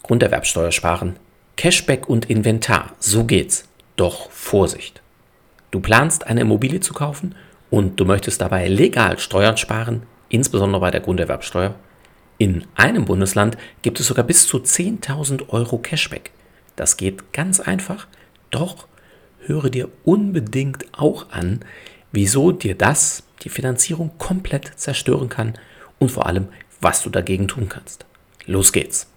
Grunderwerbsteuer sparen, Cashback und Inventar, so geht's. Doch Vorsicht! Du planst eine Immobilie zu kaufen und du möchtest dabei legal Steuern sparen, insbesondere bei der Grunderwerbsteuer. In einem Bundesland gibt es sogar bis zu 10.000 Euro Cashback. Das geht ganz einfach, doch höre dir unbedingt auch an, wieso dir das die Finanzierung komplett zerstören kann und vor allem, was du dagegen tun kannst. Los geht's!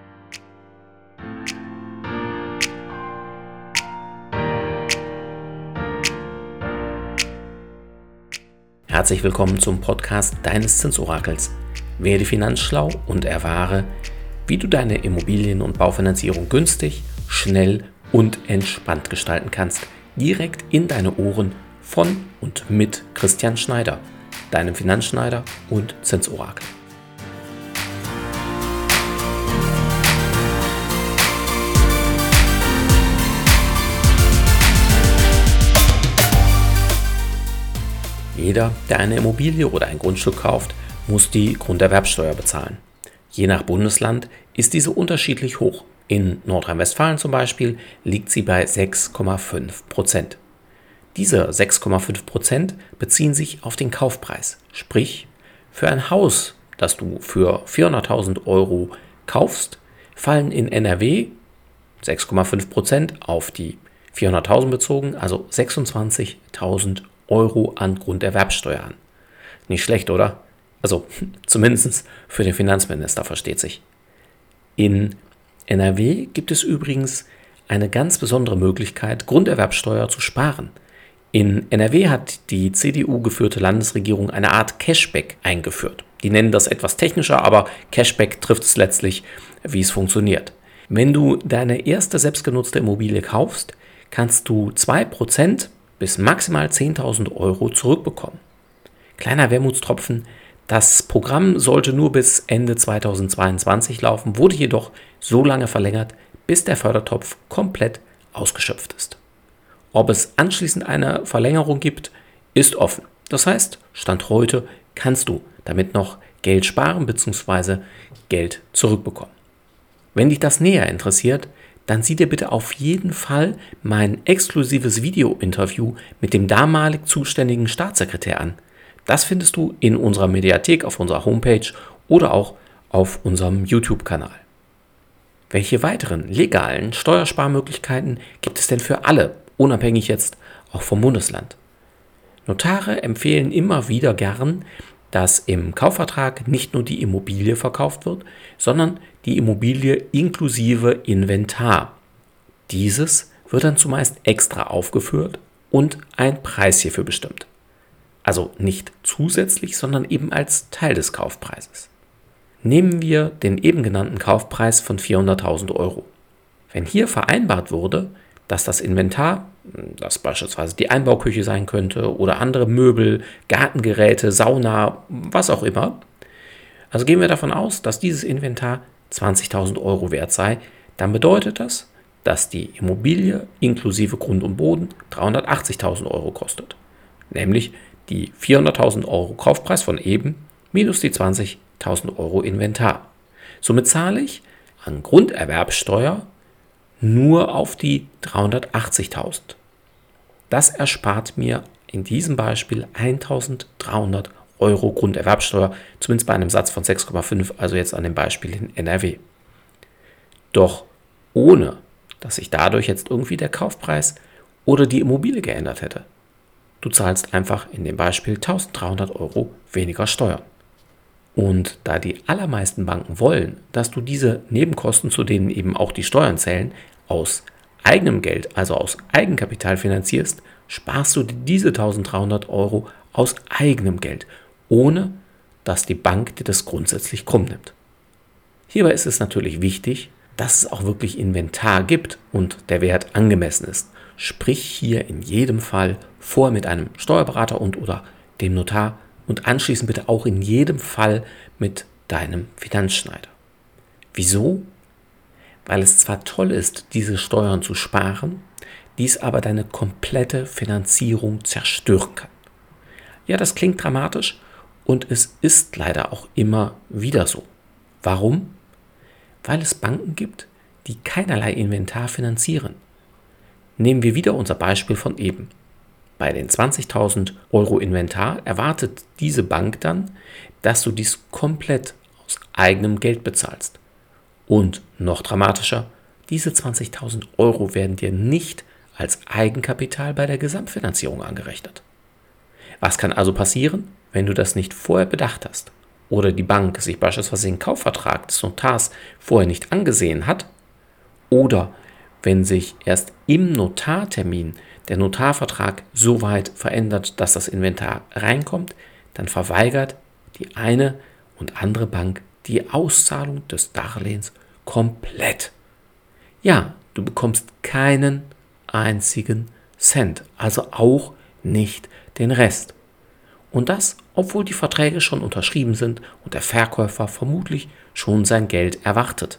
Herzlich willkommen zum Podcast deines Zinsorakels. Werde finanzschlau und erfahre, wie du deine Immobilien- und Baufinanzierung günstig, schnell und entspannt gestalten kannst. Direkt in deine Ohren von und mit Christian Schneider, deinem Finanzschneider und Zinsorakel. Jeder, der eine Immobilie oder ein Grundstück kauft, muss die Grunderwerbsteuer bezahlen. Je nach Bundesland ist diese unterschiedlich hoch. In Nordrhein-Westfalen zum Beispiel liegt sie bei 6,5%. Diese 6,5% beziehen sich auf den Kaufpreis. Sprich, für ein Haus, das du für 400.000 Euro kaufst, fallen in NRW 6,5% auf die 400.000 bezogen, also 26.000 Euro an Grunderwerbsteuer an. Nicht schlecht, oder? Also zumindest für den Finanzminister, versteht sich. In NRW gibt es übrigens eine ganz besondere Möglichkeit, Grunderwerbsteuer zu sparen. In NRW hat die CDU-geführte Landesregierung eine Art Cashback eingeführt. Die nennen das etwas technischer, aber Cashback trifft es letztlich, wie es funktioniert. Wenn du deine erste selbstgenutzte Immobilie kaufst, kannst du 2% bis maximal 10.000 Euro zurückbekommen. Kleiner Wermutstropfen, das Programm sollte nur bis Ende 2022 laufen, wurde jedoch so lange verlängert, bis der Fördertopf komplett ausgeschöpft ist. Ob es anschließend eine Verlängerung gibt, ist offen. Das heißt, Stand heute kannst du damit noch Geld sparen bzw. Geld zurückbekommen. Wenn dich das näher interessiert, dann sieh dir bitte auf jeden Fall mein exklusives Video-Interview mit dem damalig zuständigen Staatssekretär an. Das findest du in unserer Mediathek auf unserer Homepage oder auch auf unserem YouTube-Kanal. Welche weiteren legalen Steuersparmöglichkeiten gibt es denn für alle, unabhängig jetzt auch vom Bundesland? Notare empfehlen immer wieder gern, dass im Kaufvertrag nicht nur die Immobilie verkauft wird, sondern die Immobilie inklusive Inventar. Dieses wird dann zumeist extra aufgeführt und ein Preis hierfür bestimmt. Also nicht zusätzlich, sondern eben als Teil des Kaufpreises. Nehmen wir den eben genannten Kaufpreis von 400.000 Euro. Wenn hier vereinbart wurde, dass das Inventar, das beispielsweise die Einbauküche sein könnte oder andere Möbel, Gartengeräte, Sauna, was auch immer. Also gehen wir davon aus, dass dieses Inventar 20.000 Euro wert sei, dann bedeutet das, dass die Immobilie inklusive Grund und Boden 380.000 Euro kostet. Nämlich die 400.000 Euro Kaufpreis von eben minus die 20.000 Euro Inventar. Somit zahle ich an Grunderwerbsteuer nur auf die 380.000. Das erspart mir in diesem Beispiel 1.300 Euro Grunderwerbsteuer, zumindest bei einem Satz von 6,5, also jetzt an dem Beispiel in NRW. Doch ohne, dass sich dadurch jetzt irgendwie der Kaufpreis oder die Immobilie geändert hätte. Du zahlst einfach in dem Beispiel 1.300 Euro weniger Steuern. Und da die allermeisten Banken wollen, dass du diese Nebenkosten, zu denen eben auch die Steuern zählen, aus eigenem Geld, also aus Eigenkapital finanzierst, sparst du dir diese 1.300 Euro aus eigenem Geld, ohne dass die Bank dir das grundsätzlich krumm nimmt. Hierbei ist es natürlich wichtig, dass es auch wirklich Inventar gibt und der Wert angemessen ist. Sprich hier in jedem Fall vorher mit einem Steuerberater und oder dem Notar und anschließend bitte auch in jedem Fall mit deinem Finanzschneider. Wieso? Weil es zwar toll ist, diese Steuern zu sparen, dies aber deine komplette Finanzierung zerstören kann. Ja, das klingt dramatisch und es ist leider auch immer wieder so. Warum? weil es Banken gibt, die keinerlei Inventar finanzieren. Nehmen wir wieder unser Beispiel von eben. Bei den 20.000 Euro Inventar erwartet diese Bank dann, dass du dies komplett aus eigenem Geld bezahlst. Und noch dramatischer, diese 20.000 Euro werden dir nicht als Eigenkapital bei der Gesamtfinanzierung angerechnet. Was kann also passieren, wenn du das nicht vorher bedacht hast oder die Bank sich beispielsweise den Kaufvertrag des Notars vorher nicht angesehen hat oder wenn sich erst im Notartermin der Notarvertrag so weit verändert, dass das Inventar reinkommt, dann verweigert die eine und andere Bank die Auszahlung des Darlehens komplett. Ja, du bekommst keinen einzigen Cent, also auch nicht den Rest. Und das, obwohl die Verträge schon unterschrieben sind und der Verkäufer vermutlich schon sein Geld erwartet.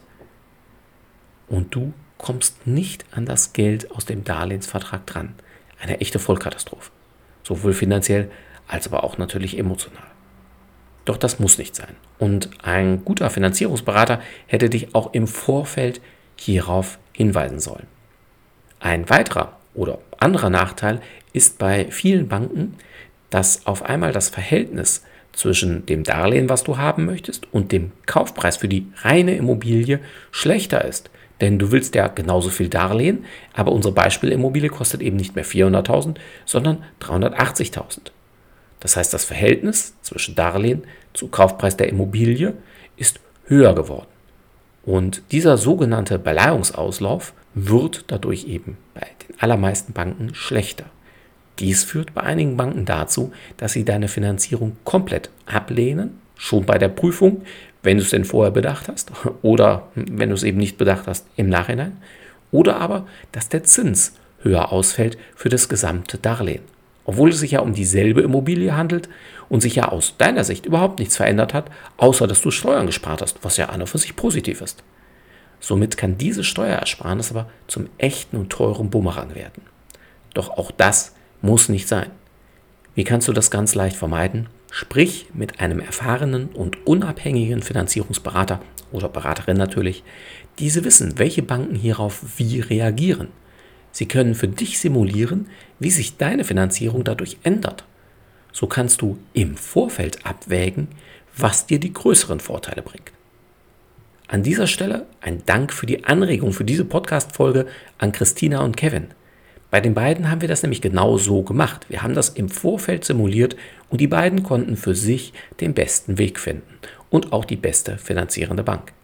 Und du kommst nicht an das Geld aus dem Darlehensvertrag dran. Eine echte Vollkatastrophe. Sowohl finanziell als aber auch natürlich emotional. Doch das muss nicht sein. Und ein guter Finanzierungsberater hätte dich auch im Vorfeld hierauf hinweisen sollen. Ein weiterer oder anderer Nachteil ist bei vielen Banken, dass auf einmal das Verhältnis zwischen dem Darlehen, was du haben möchtest, und dem Kaufpreis für die reine Immobilie schlechter ist. Denn du willst ja genauso viel Darlehen, aber unsere Beispielimmobilie kostet eben nicht mehr 400.000, sondern 380.000. Das heißt, das Verhältnis zwischen Darlehen zu Kaufpreis der Immobilie ist höher geworden. Und dieser sogenannte Beleihungsauslauf wird dadurch eben bei den allermeisten Banken schlechter. Dies führt bei einigen Banken dazu, dass sie deine Finanzierung komplett ablehnen, schon bei der Prüfung, wenn du es denn vorher bedacht hast, oder wenn du es eben nicht bedacht hast im Nachhinein, oder aber, dass der Zins höher ausfällt für das gesamte Darlehen. Obwohl es sich ja um dieselbe Immobilie handelt und sich ja aus deiner Sicht überhaupt nichts verändert hat, außer dass du Steuern gespart hast, was ja an und für sich positiv ist. Somit kann diese Steuerersparnis aber zum echten und teuren Bumerang werden. Doch auch das muss nicht sein. Wie kannst du das ganz leicht vermeiden? Sprich mit einem erfahrenen und unabhängigen Finanzierungsberater oder Beraterin natürlich. Diese wissen, welche Banken hierauf wie reagieren. Sie können für dich simulieren, wie sich deine Finanzierung dadurch ändert. So kannst du im Vorfeld abwägen, was dir die größeren Vorteile bringt. An dieser Stelle ein Dank für die Anregung für diese Podcast-Folge an Christina und Kevin. Bei den beiden haben wir das nämlich genau so gemacht. Wir haben das im Vorfeld simuliert und die beiden konnten für sich den besten Weg finden und auch die beste finanzierende Bank.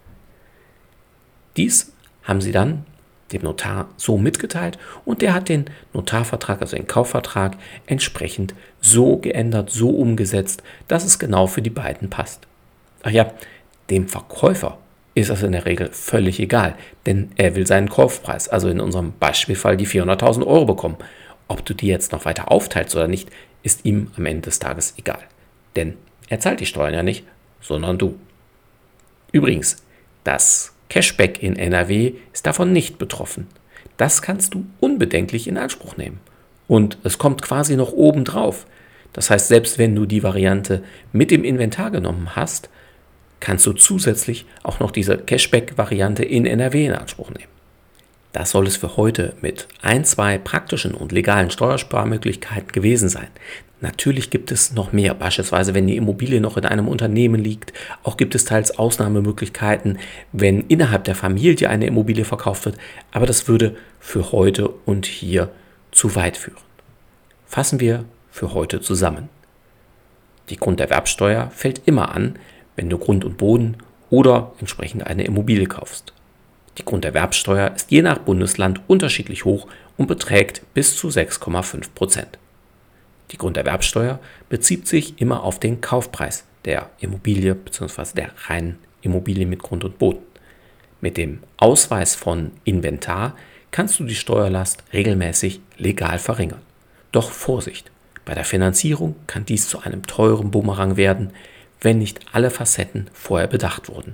Dies haben sie dann dem Notar so mitgeteilt und der hat den Notarvertrag, also den Kaufvertrag, entsprechend so geändert, so umgesetzt, dass es genau für die beiden passt. Ach ja, dem Verkäufer ist das in der Regel völlig egal, denn er will seinen Kaufpreis, also in unserem Beispielfall die 400.000 Euro bekommen. Ob du die jetzt noch weiter aufteilst oder nicht, ist ihm am Ende des Tages egal. Denn er zahlt die Steuern ja nicht, sondern du. Übrigens, das Cashback in NRW ist davon nicht betroffen. Das kannst du unbedenklich in Anspruch nehmen. Und es kommt quasi noch oben drauf. Das heißt, selbst wenn du die Variante mit dem Inventar genommen hast, kannst du zusätzlich auch noch diese Cashback-Variante in NRW in Anspruch nehmen. Das soll es für heute mit 2 praktischen und legalen Steuersparmöglichkeiten gewesen sein. Natürlich gibt es noch mehr, beispielsweise wenn die Immobilie noch in einem Unternehmen liegt. Auch gibt es teils Ausnahmemöglichkeiten, wenn innerhalb der Familie eine Immobilie verkauft wird. Aber das würde für heute und hier zu weit führen. Fassen wir für heute zusammen. Die Grunderwerbsteuer fällt immer an, wenn du Grund und Boden oder entsprechend eine Immobilie kaufst. Die Grunderwerbsteuer ist je nach Bundesland unterschiedlich hoch und beträgt bis zu 6,5%. Die Grunderwerbsteuer bezieht sich immer auf den Kaufpreis der Immobilie bzw. der reinen Immobilie mit Grund und Boden. Mit dem Ausweis von Inventar kannst du die Steuerlast regelmäßig legal verringern. Doch Vorsicht, bei der Finanzierung kann dies zu einem teuren Bumerang werden, wenn nicht alle Facetten vorher bedacht wurden.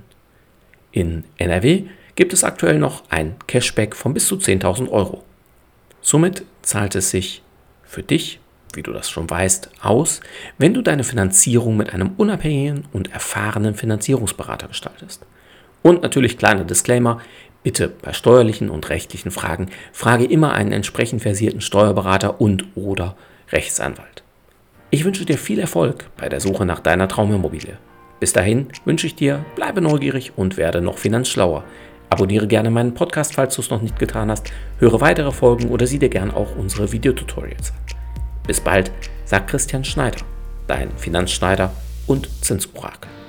In NRW gibt es aktuell noch ein Cashback von bis zu 10.000 Euro. Somit zahlt es sich für dich, wie du das schon weißt, aus, wenn du deine Finanzierung mit einem unabhängigen und erfahrenen Finanzierungsberater gestaltest. Und natürlich kleiner Disclaimer, bitte bei steuerlichen und rechtlichen Fragen frage immer einen entsprechend versierten Steuerberater und/oder Rechtsanwalt. Ich wünsche dir viel Erfolg bei der Suche nach deiner Traumimmobilie. Bis dahin wünsche ich dir, bleibe neugierig und werde noch finanzschlauer. Abonniere gerne meinen Podcast, falls du es noch nicht getan hast, höre weitere Folgen oder sieh dir gerne auch unsere Videotutorials an. Bis bald, sagt Christian Schneider, dein Finanzschneider und Zinsorakel.